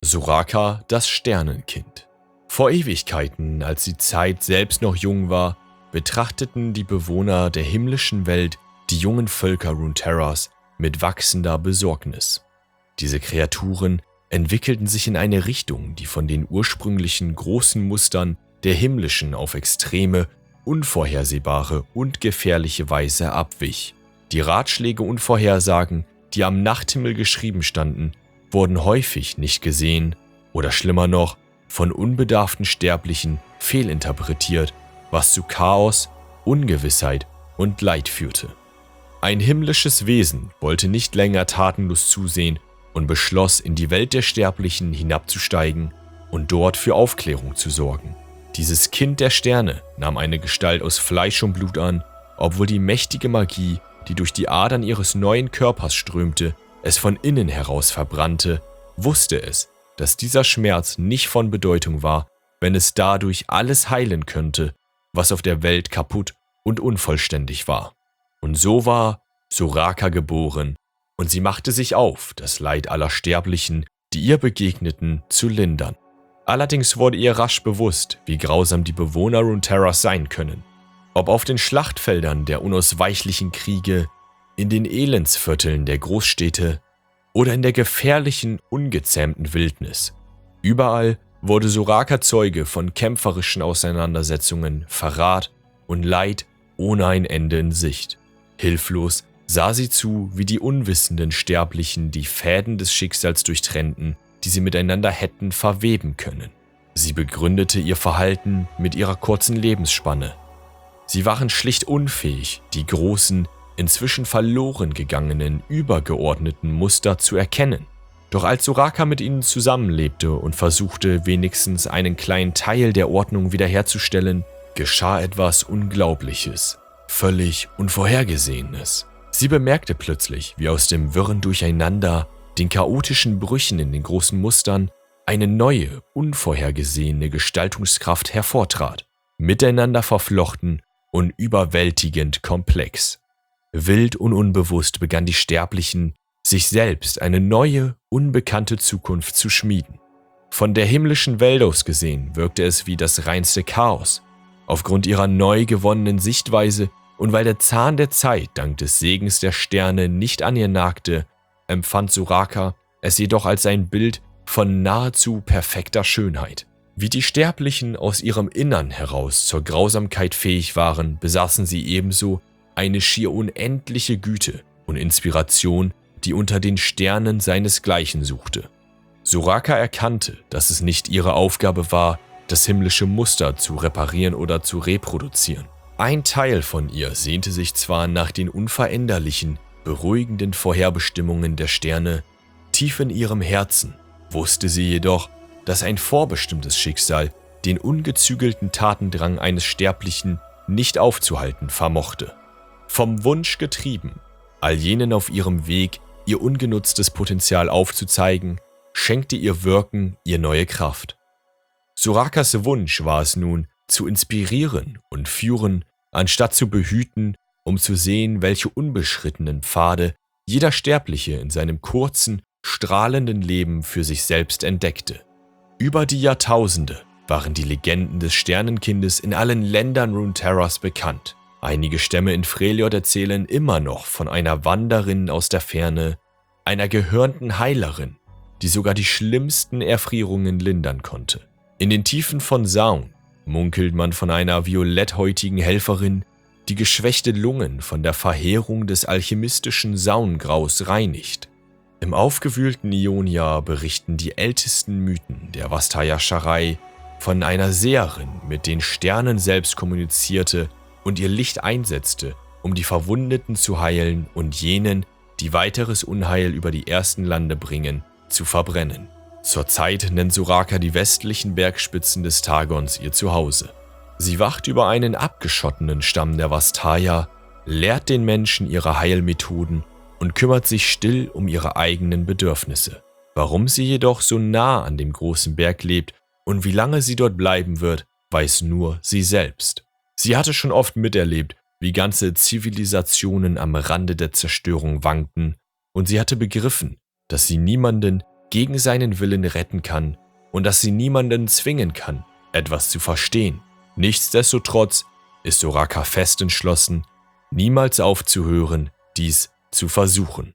Soraka, das Sternenkind. Vor Ewigkeiten, als die Zeit selbst noch jung war, betrachteten die Bewohner der himmlischen Welt die jungen Völker Runeterras mit wachsender Besorgnis. Diese Kreaturen entwickelten sich in eine Richtung, die von den ursprünglichen großen Mustern der himmlischen auf extreme, unvorhersehbare und gefährliche Weise abwich. Die Ratschläge und Vorhersagen, die am Nachthimmel geschrieben standen, wurden häufig nicht gesehen oder schlimmer noch, von unbedarften Sterblichen fehlinterpretiert, was zu Chaos, Ungewissheit und Leid führte. Ein himmlisches Wesen wollte nicht länger tatenlos zusehen und beschloss, in die Welt der Sterblichen hinabzusteigen und dort für Aufklärung zu sorgen. Dieses Kind der Sterne nahm eine Gestalt aus Fleisch und Blut an, obwohl die mächtige Magie, die durch die Adern ihres neuen Körpers strömte, es von innen heraus verbrannte, wusste es, dass dieser Schmerz nicht von Bedeutung war, wenn es dadurch alles heilen könnte, was auf der Welt kaputt und unvollständig war. Und so war Soraka geboren, und sie machte sich auf, das Leid aller Sterblichen, die ihr begegneten, zu lindern. Allerdings wurde ihr rasch bewusst, wie grausam die Bewohner Runeterras sein können. Ob auf den Schlachtfeldern der unausweichlichen Kriege, in den Elendsvierteln der Großstädte oder in der gefährlichen, ungezähmten Wildnis. Überall wurde Soraka Zeuge von kämpferischen Auseinandersetzungen, Verrat und Leid ohne ein Ende in Sicht. Hilflos sah sie zu, wie die unwissenden Sterblichen die Fäden des Schicksals durchtrennten, die sie miteinander hätten verweben können. Sie begründete ihr Verhalten mit ihrer kurzen Lebensspanne. Sie waren schlicht unfähig, die großen, inzwischen verloren gegangenen, übergeordneten Muster zu erkennen. Doch als Soraka mit ihnen zusammenlebte und versuchte, wenigstens einen kleinen Teil der Ordnung wiederherzustellen, geschah etwas Unglaubliches, völlig Unvorhergesehenes. Sie bemerkte plötzlich, wie aus dem wirren Durcheinander, den chaotischen Brüchen in den großen Mustern, eine neue, unvorhergesehene Gestaltungskraft hervortrat, miteinander verflochten und überwältigend komplex. Wild und unbewusst begannen die Sterblichen, sich selbst eine neue, unbekannte Zukunft zu schmieden. Von der himmlischen Welt aus gesehen wirkte es wie das reinste Chaos. Aufgrund ihrer neu gewonnenen Sichtweise und weil der Zahn der Zeit dank des Segens der Sterne nicht an ihr nagte, empfand Soraka es jedoch als ein Bild von nahezu perfekter Schönheit. Wie die Sterblichen aus ihrem Innern heraus zur Grausamkeit fähig waren, besaßen sie ebenso eine schier unendliche Güte und Inspiration, die unter den Sternen seinesgleichen suchte. Soraka erkannte, dass es nicht ihre Aufgabe war, das himmlische Muster zu reparieren oder zu reproduzieren. Ein Teil von ihr sehnte sich zwar nach den unveränderlichen, beruhigenden Vorherbestimmungen der Sterne, tief in ihrem Herzen wusste sie jedoch, dass ein vorbestimmtes Schicksal den ungezügelten Tatendrang eines Sterblichen nicht aufzuhalten vermochte. Vom Wunsch getrieben, all jenen auf ihrem Weg ihr ungenutztes Potenzial aufzuzeigen, schenkte ihr Wirken ihr neue Kraft. Sorakas Wunsch war es nun, zu inspirieren und führen, anstatt zu behüten, um zu sehen, welche unbeschrittenen Pfade jeder Sterbliche in seinem kurzen, strahlenden Leben für sich selbst entdeckte. Über die Jahrtausende waren die Legenden des Sternenkindes in allen Ländern Runeterras bekannt. Einige Stämme in Freljord erzählen immer noch von einer Wanderin aus der Ferne, einer gehörnten Heilerin, die sogar die schlimmsten Erfrierungen lindern konnte. In den Tiefen von Zaun munkelt man von einer violetthäutigen Helferin, die geschwächte Lungen von der Verheerung des alchemistischen Saungraus reinigt. Im aufgewühlten Ionia berichten die ältesten Mythen der Vastaya-Scharei von einer Seherin, mit den Sternen selbst kommunizierte und ihr Licht einsetzte, um die Verwundeten zu heilen und jenen, die weiteres Unheil über die ersten Lande bringen, zu verbrennen. Zurzeit nennt Soraka die westlichen Bergspitzen des Targons ihr Zuhause. Sie wacht über einen abgeschottenen Stamm der Vastaya, lehrt den Menschen ihre Heilmethoden und kümmert sich still um ihre eigenen Bedürfnisse. Warum sie jedoch so nah an dem großen Berg lebt und wie lange sie dort bleiben wird, weiß nur sie selbst. Sie hatte schon oft miterlebt, wie ganze Zivilisationen am Rande der Zerstörung wankten, und sie hatte begriffen, dass sie niemanden, gegen seinen Willen retten kann und dass sie niemanden zwingen kann, etwas zu verstehen. Nichtsdestotrotz ist Soraka fest entschlossen, niemals aufzuhören, dies zu versuchen.